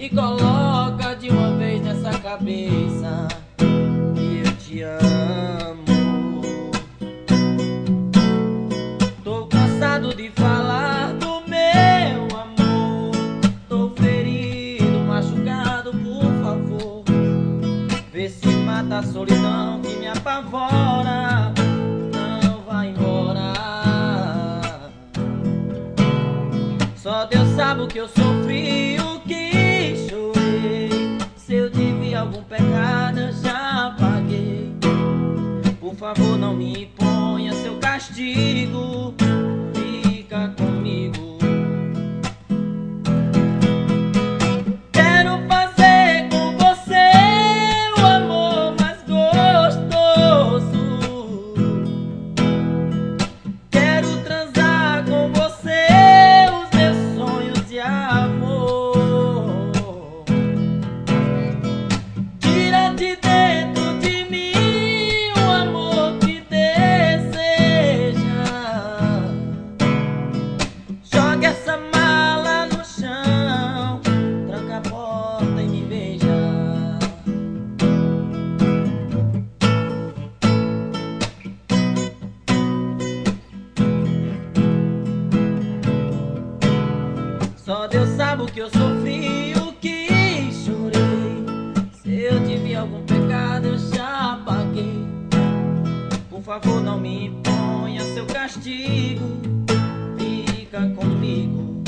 me coloca de uma vez nessa cabeça que eu te amo. Tô cansado de falar do meu amor. Tô ferido, machucado, por favor. Vê se mata a solidão que me apavora. Não vai embora. Só Deus sabe o que eu sofri, o que chorei. Se eu tive algum pecado eu já paguei. Por favor não me imponha seu castigo. Fica comigo. Quero fazer com você o amor mais gostoso. Quero transar com você os meus sonhos de amor. Tira de dentro de mim o amor que deseja. Joga essa mala no chão, tranca a porta e me beija. Só Deus sabe o que eu sofri, o que chorei. Se eu tive algum pecado eu já paguei. Por favor não me imponha seu castigo. Fica comigo.